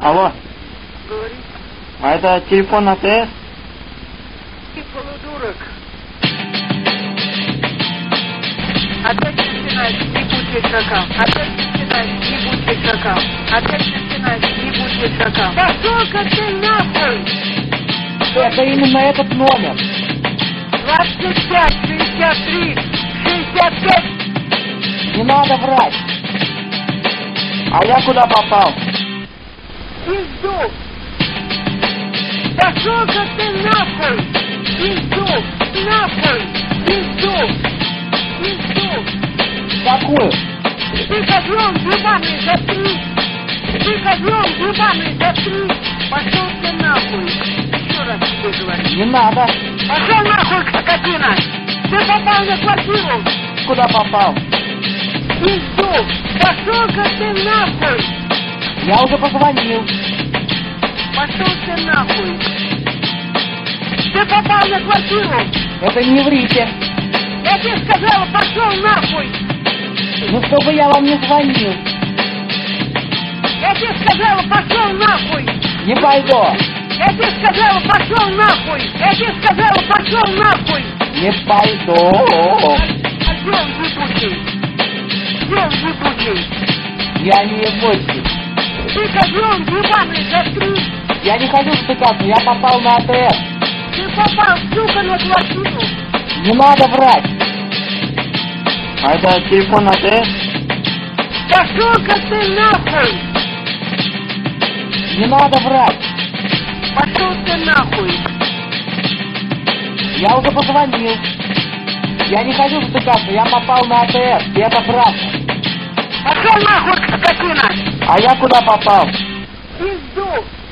Алло, Говори. а это телефон АТС? Ты полудурок. Опять начинает ебучий шакал. Опять начинает ебучий шакал. Опять начинает ебучий шакал. Пошел-ка ты нахуй! Это именно этот номер. 25, 63, 65. Не надо врать. А я куда попал? Пизду! Пошел-ка ты нахуй! Пизду! Нахуй! Пизду! Пизду! Какую? Ты козлом ебаный заткни! Ты козлом ебаный заткни! Пошел ты нахуй! Еще раз тебе говорю. Не надо. Пошел нахуй, скотина! Ты попал на квартиру! Куда попал? Пизду! Пошел-ка ты нахуй! Я уже позвонил. Пошел ты нахуй! Ты попал на квартиру! Это не врите. Я тебе сказала, пошел нахуй! Ну, чтобы я вам не звонил. Я тебе сказала, пошел нахуй! Не пойду. Я тебе сказала, пошел нахуй! Я тебе сказала, пошел нахуй! Не пойду. Отдел ебучий! Отдел ебучий! Я не ебучий. Ты козлом ебаный заткни! Я не хочу втыкаться, я попал на АТС. Ты попал, сука, на квартиру! Не надо врать. А это телефон АТС? Пошел-ка ты нахуй! Не надо врать. Пошел ты нахуй! Я уже позвонил. Я не хочу втыкаться, я попал на АТС. И это правда. Пошел нахуй, скотина! А я куда попал? Пизду!